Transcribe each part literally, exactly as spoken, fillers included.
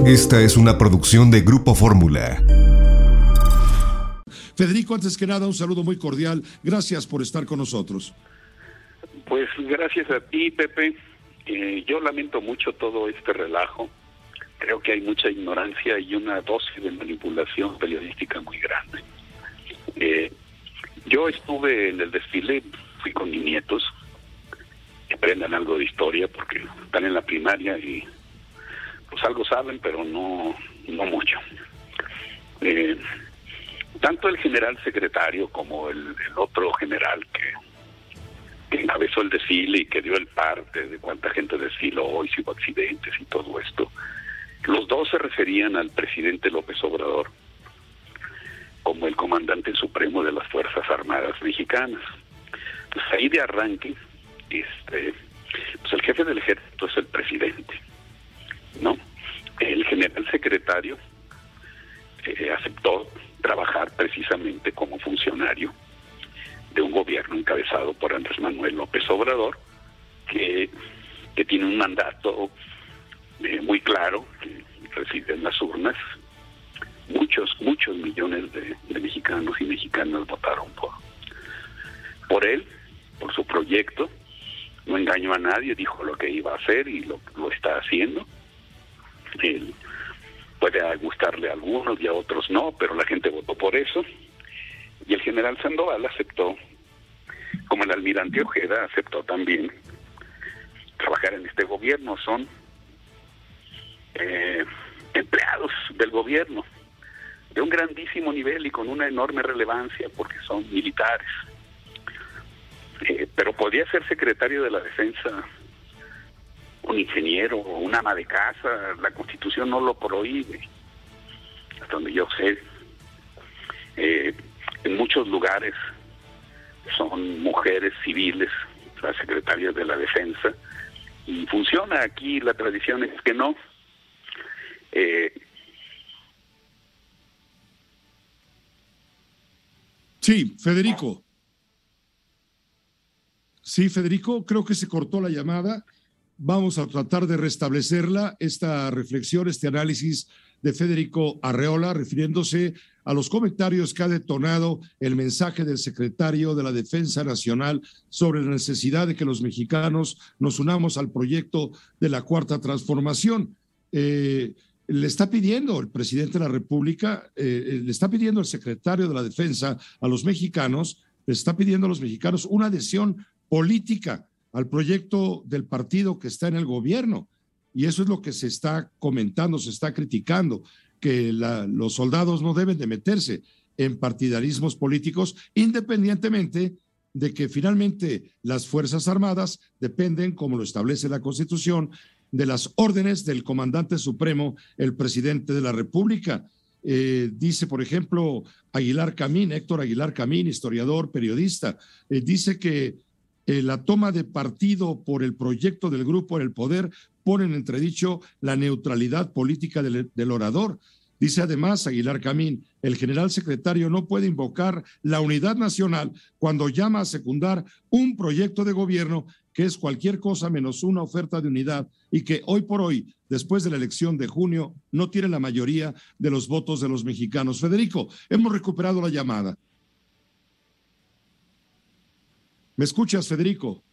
Esta es una producción de Grupo Fórmula. Federico, antes que nada, un saludo muy cordial. Gracias por estar con nosotros. Pues gracias a ti, Pepe. Eh, yo lamento mucho todo este relajo. Creo que hay mucha ignorancia y una dosis de manipulación periodística muy grande. Eh, yo estuve en el desfile, fui con mis nietos, que aprendan algo de historia porque están en la primaria y pues algo saben, pero no, no mucho. Eh, tanto el general secretario como el, el otro general que, que encabezó el desfile y que dio el parte de cuánta gente desfiló hoy, si hubo accidentes y todo esto, los dos se referían al presidente López Obrador como el comandante supremo de las Fuerzas Armadas Mexicanas. Pues ahí de arranque, este, pues el jefe del ejército es el presidente, ¿no? El general secretario eh, aceptó trabajar precisamente como funcionario de un gobierno encabezado por Andrés Manuel López Obrador, que, que tiene un mandato eh, muy claro, que reside en las urnas. Muchos, muchos millones de, de mexicanos y mexicanas votaron por, por él, por su proyecto. No engañó a nadie, dijo lo que iba a hacer y lo, lo está haciendo. Él puede gustarle a algunos y a otros no, pero la gente votó por eso. Y el general Sandoval aceptó, como el almirante Ojeda aceptó también trabajar en este gobierno. Son eh, empleados del gobierno de un grandísimo nivel y con una enorme relevancia porque son militares. Eh, pero podía ser secretario de la Defensa un ingeniero o un ama de casa. La Constitución no lo prohíbe, hasta donde yo sé. Eh, en muchos lugares son mujeres civiles las secretarias de la Defensa y funciona. Aquí la tradición es que no. Eh, Sí, Federico. Sí, Federico, creo que se cortó la llamada. Vamos a tratar de restablecerla, esta reflexión, este análisis de Federico Arreola, refiriéndose a los comentarios que ha detonado el mensaje del secretario de la Defensa Nacional sobre la necesidad de que los mexicanos nos unamos al proyecto de la Cuarta Transformación. Eh, le está pidiendo el presidente de la República, eh, le está pidiendo el secretario de la Defensa a los mexicanos, le está pidiendo a los mexicanos una adhesión política al proyecto del partido que está en el gobierno. Y eso es lo que se está comentando, se está criticando, que la, los soldados no deben de meterse en partidarismos políticos, independientemente de que finalmente las Fuerzas Armadas dependen, como lo establece la Constitución, de las órdenes del comandante supremo, el presidente de la República. Eh, dice, por ejemplo, Aguilar Camín, Héctor Aguilar Camín, historiador, periodista, eh, dice que eh, la toma de partido por el proyecto del grupo en el poder pone en entredicho la neutralidad política del, del orador. Dice además Aguilar Camín, el general secretario no puede invocar la unidad nacional cuando llama a secundar un proyecto de gobierno que es cualquier cosa menos una oferta de unidad y que hoy por hoy, después de la elección de junio, no tiene la mayoría de los votos de los mexicanos. Federico, hemos recuperado la llamada. ¿Me escuchas, Federico?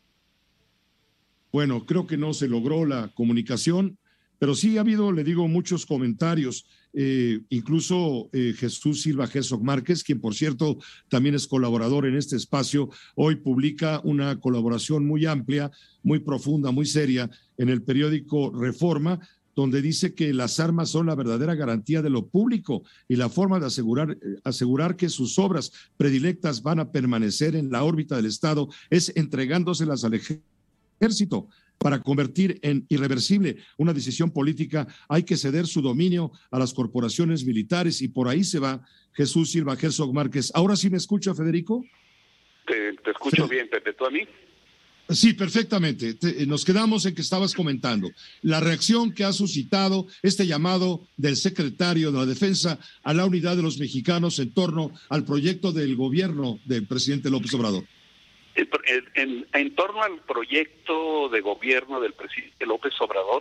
Bueno, creo que no se logró la comunicación, pero sí ha habido, le digo, muchos comentarios, eh, incluso eh, Jesús Silva Herzog Márquez, quien por cierto también es colaborador en este espacio, hoy publica una colaboración muy amplia, muy profunda, muy seria en el periódico Reforma, donde dice que las armas son la verdadera garantía de lo público y la forma de asegurar, asegurar que sus obras predilectas van a permanecer en la órbita del Estado es entregándoselas al ejército. Para convertir en irreversible una decisión política hay que ceder su dominio a las corporaciones militares y por ahí se va Jesús Silva Herzog Márquez. ¿Ahora sí me escucha, Federico? Te, te escucho Fe... bien, Pepe. ¿Tú a mí? Sí, perfectamente. Te, nos quedamos en que estabas comentando la reacción que ha suscitado este llamado del secretario de la Defensa a la unidad de los mexicanos en torno al proyecto del gobierno del presidente López Obrador. En, en, en torno al proyecto de gobierno del presidente López Obrador,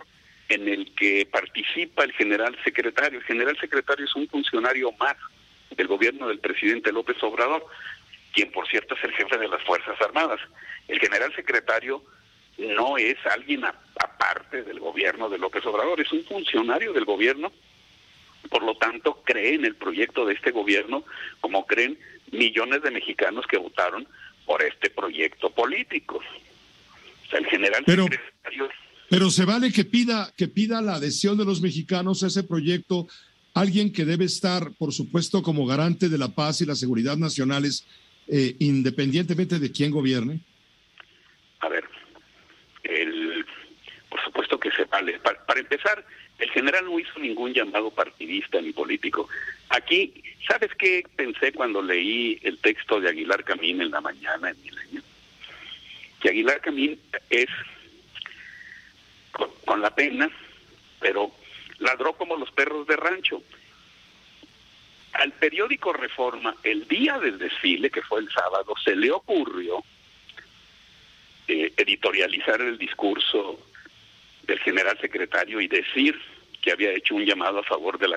en el que participa el general secretario. El general secretario es un funcionario más del gobierno del presidente López Obrador, quien por cierto es el jefe de las Fuerzas Armadas. El general secretario no es alguien a, aparte del gobierno de López Obrador, es un funcionario del gobierno, por lo tanto cree en el proyecto de este gobierno como creen millones de mexicanos que votaron por este proyecto político. O sea, el general pero, secretario... Pero se vale que pida, que pida la adhesión de los mexicanos a ese proyecto, alguien que debe estar, por supuesto, como garante de la paz y la seguridad nacionales, eh, independientemente de quién gobierne. A ver, el, por supuesto que se vale. Para, para empezar, el general no hizo ningún llamado partidista ni político. Aquí, ¿sabes qué pensé cuando leí el texto de Aguilar Camín en la mañana en Milenio? Que Aguilar Camín es, con, con la pena, pero ladró como los perros de rancho. Al periódico Reforma, el día del desfile, que fue el sábado, se le ocurrió Eh, editorializar el discurso del general secretario y decir que había hecho un llamado a favor de la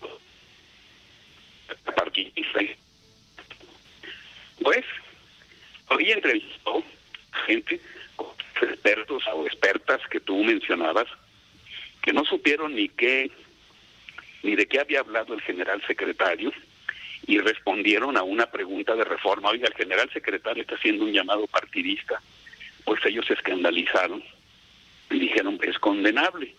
partidista. Pues, hoy entrevistó gente, expertos o expertas que tú mencionabas, que no supieron ni qué, ni de qué había hablado el general secretario, y respondieron a una pregunta de Reforma. Oiga, el general secretario está haciendo un llamado partidista. Pues ellos se escandalizaron y dijeron, es condenable.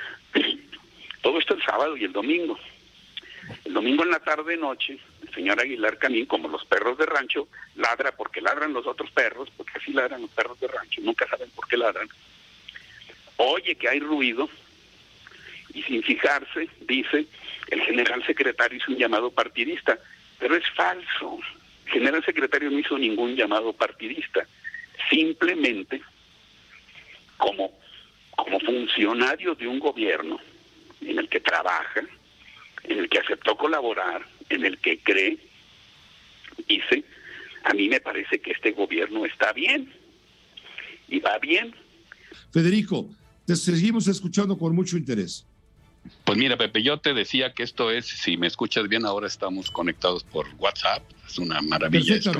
Todo esto el sábado y el domingo. El domingo en la tarde-noche, el señor Aguilar Camín, como los perros de rancho, ladra porque ladran los otros perros, porque así ladran los perros de rancho, nunca saben por qué ladran. Oye que hay ruido y sin fijarse, dice, el general secretario hizo un llamado partidista. Pero es falso. El general secretario no hizo ningún llamado partidista. Simplemente, como, como funcionario de un gobierno en el que trabaja, en el que aceptó colaborar, en el que cree, dice, a mí me parece que este gobierno está bien, y va bien. Federico, te seguimos escuchando con mucho interés. Pues mira, Pepe, yo te decía que esto es, si me escuchas bien, ahora estamos conectados por WhatsApp, es una maravilla esto.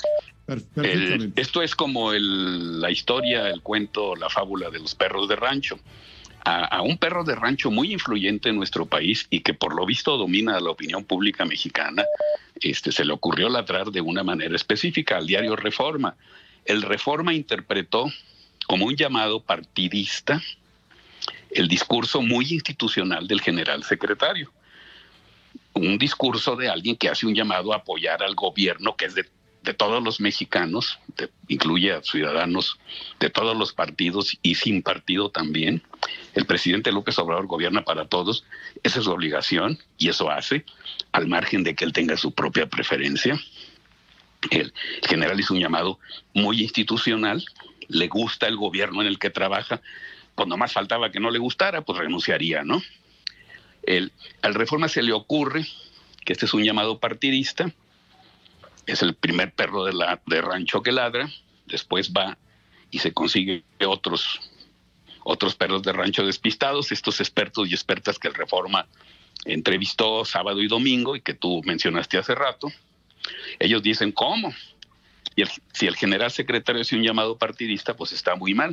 El, esto es como el, la historia, el cuento, la fábula de los perros de rancho. A, a un perro de rancho muy influyente en nuestro país y que por lo visto domina la opinión pública mexicana, este, se le ocurrió ladrar de una manera específica al diario Reforma. El Reforma interpretó como un llamado partidista el discurso muy institucional del general secretario. Un discurso de alguien que hace un llamado a apoyar al gobierno, que es de de todos los mexicanos, de, incluye a ciudadanos de todos los partidos y sin partido también. El presidente López Obrador gobierna para todos, esa es su obligación y eso hace, al margen de que él tenga su propia preferencia. El, el general hizo un llamado muy institucional, le gusta el gobierno en el que trabaja, pues nomás faltaba que no le gustara, pues renunciaría, ¿no? El, al Reforma se le ocurre que este es un llamado partidista. Es el primer perro de, la, de rancho que ladra, después va y se consigue otros, otros perros de rancho despistados, estos expertos y expertas que el Reforma entrevistó sábado y domingo y que tú mencionaste hace rato. Ellos dicen, ¿cómo? Y el, si el general secretario hace un llamado partidista, pues está muy mal.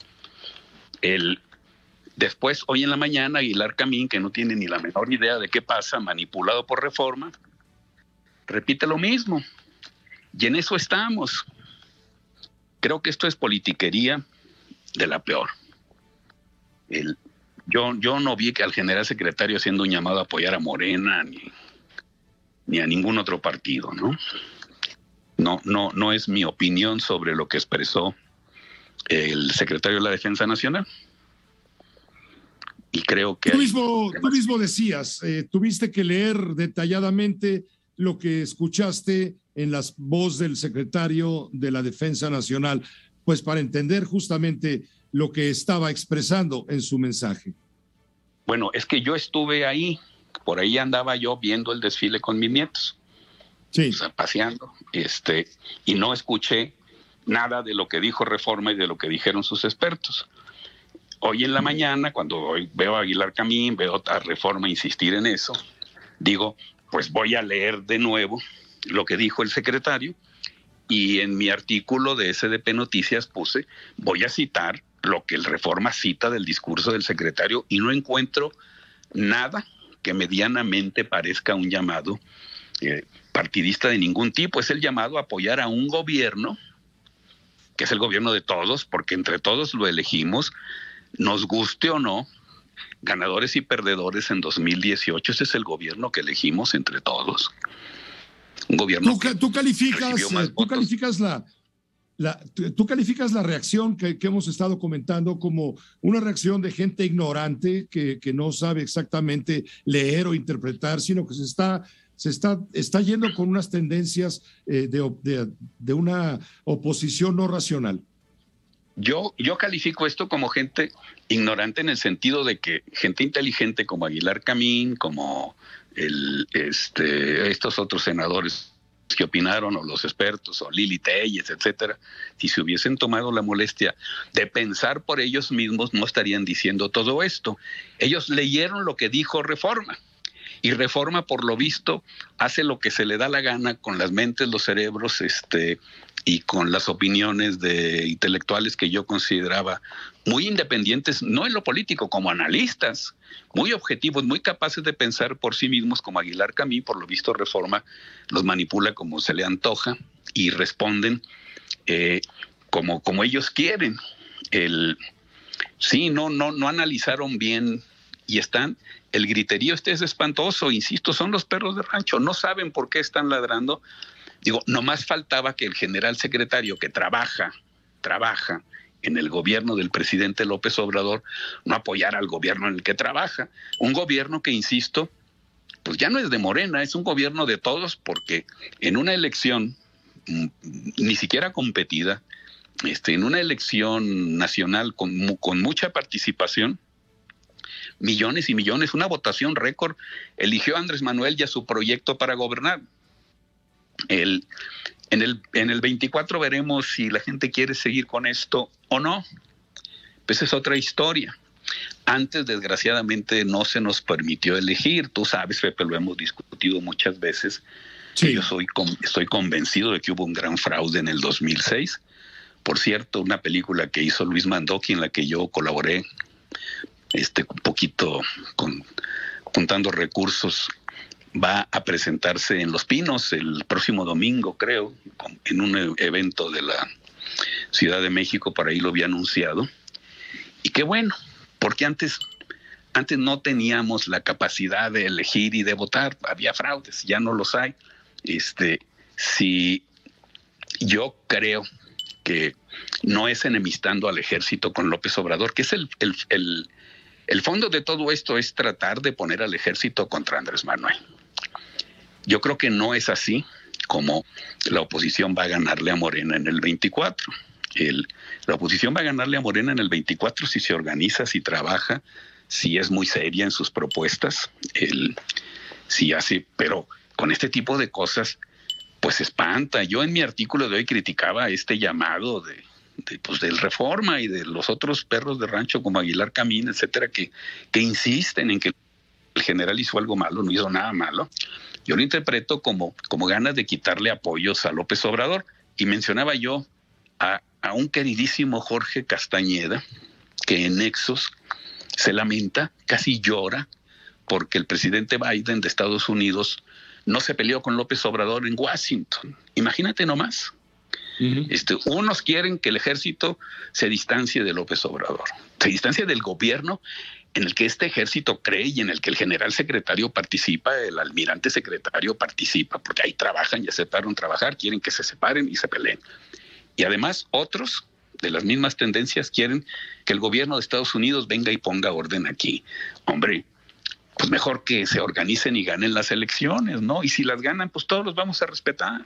El, después, hoy en la mañana, Aguilar Camín, que no tiene ni la menor idea de qué pasa, manipulado por Reforma, repite lo mismo. Y en eso estamos. Creo que esto es politiquería de la peor. El, yo, yo no vi que al general secretario haciendo un llamado a apoyar a Morena ni, ni a ningún otro partido, ¿no? No, no, no es mi opinión sobre lo que expresó el secretario de la Defensa Nacional. Y creo que... Tú mismo, tú mismo decías, eh, tuviste que leer detalladamente lo que escuchaste en las voz del secretario de la Defensa Nacional, pues para entender justamente lo que estaba expresando en su mensaje. Bueno, es que yo estuve ahí, por ahí andaba yo viendo el desfile con mis nietos, sí. O sea, paseando, este, y no escuché nada de lo que dijo Reforma y de lo que dijeron sus expertos. hoy en la mañana, cuando hoy veo a Aguilar Camín, veo a Reforma insistir en eso, digo, pues voy a leer de nuevo lo que dijo el secretario, y en mi artículo de S D P Noticias puse, voy a citar lo que el Reforma cita del discurso del secretario, y no encuentro nada que medianamente parezca un llamado eh, partidista de ningún tipo. Es el llamado a apoyar a un gobierno, que es el gobierno de todos, porque entre todos lo elegimos, nos guste o no, ganadores y perdedores en dos mil dieciocho, ese es el gobierno que elegimos entre todos. Un gobierno ¿Tú, tú calificas, tú calificas la, la, tú calificas la reacción que, que hemos estado comentando como una reacción de gente ignorante que, que no sabe exactamente leer o interpretar, sino que se está, se está, está yendo con unas tendencias eh, de, de, de una oposición no racional. Yo, yo califico esto como gente ignorante en el sentido de que gente inteligente como Aguilar Camín, como el, este, estos otros senadores que opinaron, o los expertos, o Lili Telles, etcétera, si se hubiesen tomado la molestia de pensar por ellos mismos, no estarían diciendo todo esto. Ellos leyeron lo que dijo Reforma, y Reforma, por lo visto, hace lo que se le da la gana con las mentes, los cerebros, este, y con las opiniones de intelectuales que yo consideraba muy independientes, no en lo político, como analistas, muy objetivos, muy capaces de pensar por sí mismos, como Aguilar Camín. Por lo visto Reforma los manipula como se le antoja y responden eh, como, como ellos quieren. El, sí, no, no, no analizaron bien y están, el griterío este es espantoso, insisto, son los perros de rancho, no saben por qué están ladrando. Digo, nomás faltaba que el general secretario que trabaja, trabaja en el gobierno del presidente López Obrador no apoyara al gobierno en el que trabaja. Un gobierno que, insisto, pues ya no es de Morena, es un gobierno de todos, porque en una elección ni siquiera competida, este, en una elección nacional con, con mucha participación, millones y millones, una votación récord, eligió a Andrés Manuel y a su proyecto para gobernar. El, en, el, en el veinticuatro veremos si la gente quiere seguir con esto o no. Pues es otra historia. Antes, desgraciadamente, no se nos permitió elegir. Tú sabes, Pepe, lo hemos discutido muchas veces. Sí. Yo soy, estoy convencido de que hubo un gran fraude en el dos mil seis. Por cierto, una película que hizo Luis Mandoki, en la que yo colaboré este, un poquito con, juntando recursos, va a presentarse en Los Pinos el próximo domingo, creo, en un evento de la Ciudad de México. Por ahí lo había anunciado. Y qué bueno, porque antes, antes no teníamos la capacidad de elegir y de votar. Había fraudes, ya no los hay. Este, si yo creo que no es enemistando al ejército con López Obrador, que es el, el, el, el fondo de todo esto, es tratar de poner al ejército contra Andrés Manuel. Yo creo que no es así como la oposición va a ganarle a Morena en el veinticuatro. El, la oposición va a ganarle a Morena en el veinticuatro si se organiza, si trabaja, si es muy seria en sus propuestas, el, si hace, pero con este tipo de cosas, pues espanta. Yo en mi artículo de hoy criticaba este llamado de, de, pues, del Reforma y de los otros perros de rancho como Aguilar Camín, etcétera, que, que insisten en que el general hizo algo malo, no hizo nada malo. Yo lo interpreto como, como ganas de quitarle apoyos a López Obrador. Y mencionaba yo a, a un queridísimo Jorge Castañeda, que en Nexos se lamenta, casi llora, porque el presidente Biden de Estados Unidos no se peleó con López Obrador en Washington. Imagínate nomás. Uh-huh. Este, unos quieren que el ejército se distancie de López Obrador, se distancie del gobierno en el que este ejército cree y en el que el general secretario participa, el almirante secretario participa, porque ahí trabajan y aceptaron trabajar, quieren que se separen y se peleen. Y además otros de las mismas tendencias quieren que el gobierno de Estados Unidos venga y ponga orden aquí. Hombre, pues mejor que se organicen y ganen las elecciones, ¿no? Y si las ganan, pues todos los vamos a respetar.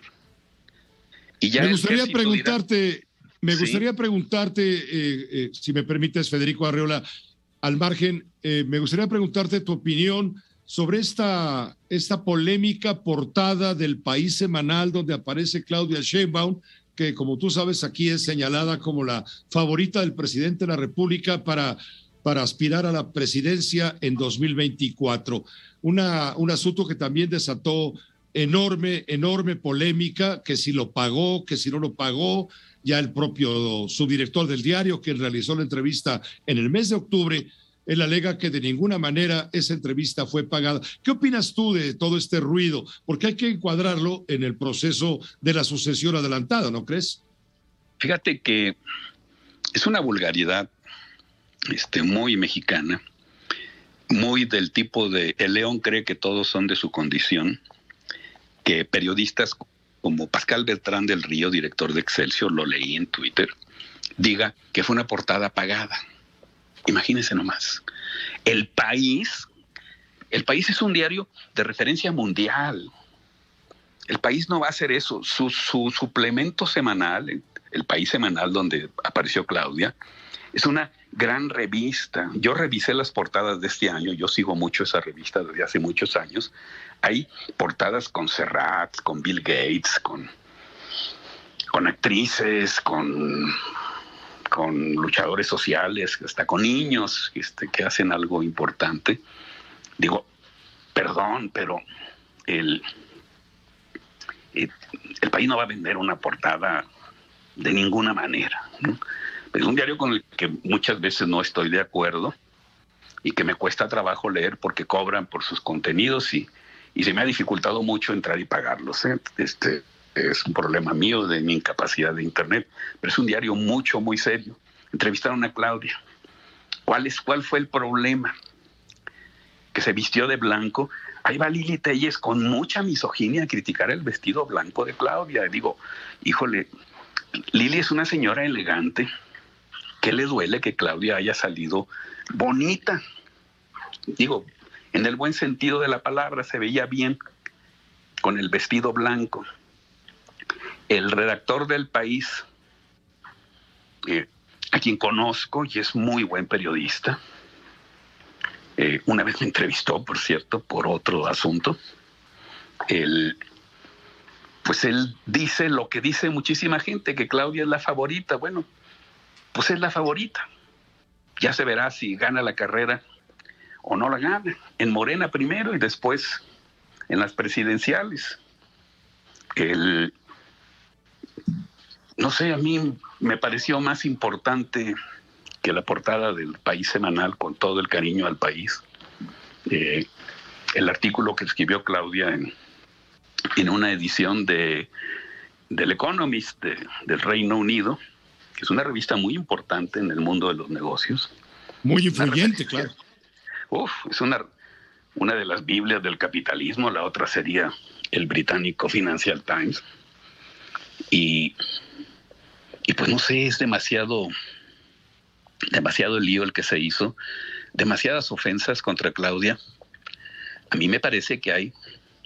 Y ya me gustaría preguntarte, dirá, me ¿sí? gustaría preguntarte, eh, eh, si me permites, Federico Arreola, al margen, eh, me gustaría preguntarte tu opinión sobre esta, esta polémica portada del País Semanal donde aparece Claudia Sheinbaum, que como tú sabes aquí es señalada como la favorita del presidente de la República para para aspirar a la presidencia en dos mil veinticuatro. Una, un asunto que también desató enorme, enorme polémica, que si lo pagó, que si no lo pagó. Ya el propio subdirector del diario, quien realizó la entrevista en el mes de octubre, él alega que de ninguna manera esa entrevista fue pagada. ¿Qué opinas tú de todo este ruido? Porque hay que encuadrarlo en el proceso de la sucesión adelantada, ¿no crees? Fíjate que es una vulgaridad este, muy mexicana, muy del tipo de el león cree que todos son de su condición, que periodistas como Pascal Bertrán del Río, director de Excelsior, lo leí en Twitter, diga que fue una portada pagada. Imagínense nomás. El País, el País es un diario de referencia mundial. El País no va a hacer eso. Su, su suplemento semanal, el País semanal donde apareció Claudia, es una gran revista. Yo revisé las portadas de este año, yo sigo mucho esa revista desde hace muchos años. Hay portadas con Serrat, con Bill Gates, con, con actrices, con, con luchadores sociales, hasta con niños este, que hacen algo importante. Digo, perdón, pero el, el, el País no va a vender una portada de ninguna manera, ¿no? Es un diario con el que muchas veces no estoy de acuerdo y que me cuesta trabajo leer porque cobran por sus contenidos y, y se me ha dificultado mucho entrar y pagarlos, ¿eh? Este es un problema mío de mi incapacidad de internet, pero es un diario mucho, muy serio. Entrevistaron a Claudia. ¿Cuál es, cuál fue el problema? Que se vistió de blanco. Ahí va Lili Téllez con mucha misoginia a criticar el vestido blanco de Claudia. Digo, híjole, Lili es una señora elegante. ¿Qué le duele que Claudia haya salido bonita? Digo, en el buen sentido de la palabra, se veía bien con el vestido blanco. El redactor del País, eh, a quien conozco y es muy buen periodista, eh, una vez me entrevistó, por cierto, por otro asunto. Él, pues él dice lo que dice muchísima gente, que Claudia es la favorita. Bueno, pues es la favorita. Ya se verá si gana la carrera o no la gana. En Morena primero y después en las presidenciales. El, no sé, a mí me pareció más importante que la portada del País semanal, con todo el cariño al país, eh, el artículo que escribió Claudia en, en una edición de, del Economist de, del Reino Unido, que es una revista muy importante en el mundo de los negocios. Muy influyente, claro. Uf, es una, una de las Biblias del capitalismo, la otra sería el británico Financial Times. Y, y pues no sé, es demasiado, demasiado lío el que se hizo, demasiadas ofensas contra Claudia. A mí me parece que hay,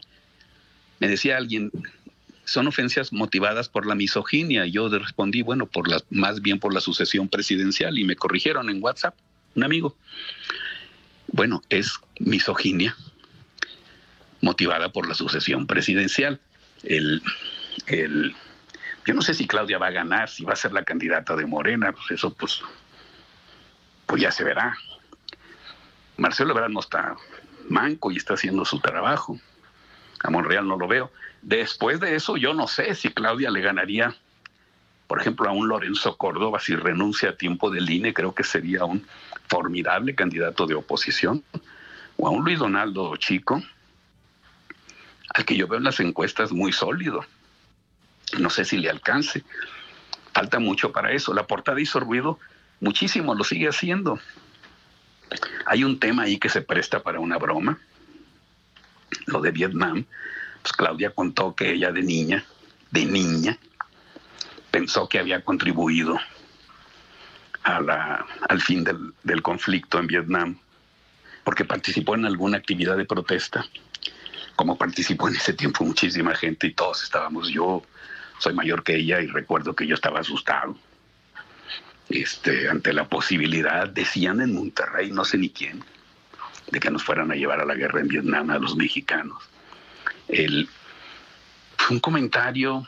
me decía alguien, son ofensas motivadas por la misoginia. Yo le respondí, bueno, por la, más bien por la sucesión presidencial, y me corrigieron en WhatsApp, un amigo. Bueno, es misoginia motivada por la sucesión presidencial. El, el, yo no sé si Claudia va a ganar, si va a ser la candidata de Morena, pues eso pues, pues ya se verá. Marcelo Ebrard no está manco y está haciendo su trabajo. A Monreal no lo veo. Después de eso, yo no sé si Claudia le ganaría, por ejemplo, a un Lorenzo Córdoba si renuncia a tiempo del I N E. Creo que sería un formidable candidato de oposición. O a un Luis Donaldo Chico, al que yo veo en las encuestas muy sólido. No sé si le alcance. Falta mucho para eso. La portada hizo ruido muchísimo, lo sigue haciendo. Hay un tema ahí que se presta para una broma. Lo de Vietnam. Pues Claudia contó que ella de niña, de niña, pensó que había contribuido a la, al fin del, del conflicto en Vietnam, porque participó en alguna actividad de protesta, como participó en ese tiempo muchísima gente y todos estábamos, yo soy mayor que ella y recuerdo que yo estaba asustado este, ante la posibilidad, decían en Monterrey, no sé ni quién, de que nos fueran a llevar a la guerra en Vietnam a los mexicanos. El, fue un comentario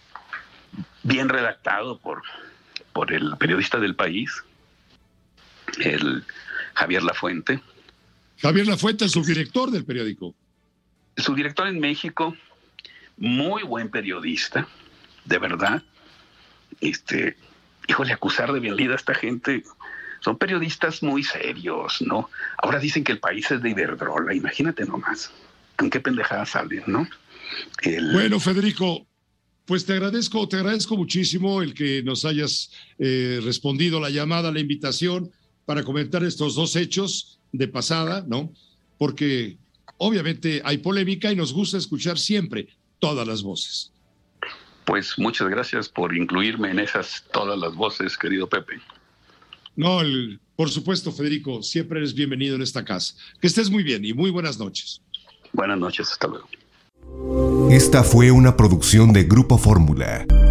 bien redactado por, por el periodista del País, el Javier Lafuente. Javier Lafuente, el subdirector del periódico. El subdirector en México, muy buen periodista, de verdad. Este, híjole, acusar de violida a esta gente. Son periodistas muy serios, ¿no? Ahora dicen que el país es de Iberdrola, imagínate nomás. ¿Con qué pendejadas salen, no? El... Bueno, Federico, pues te agradezco, te agradezco muchísimo el que nos hayas eh, respondido la llamada, la invitación para comentar estos dos hechos de pasada, ¿no? Porque obviamente hay polémica y nos gusta escuchar siempre todas las voces. Pues muchas gracias por incluirme en esas todas las voces, querido Pepe. No, el, por supuesto, Federico, siempre eres bienvenido en esta casa. Que estés muy bien y muy buenas noches. Buenas noches, hasta luego. Esta fue una producción de Grupo Fórmula.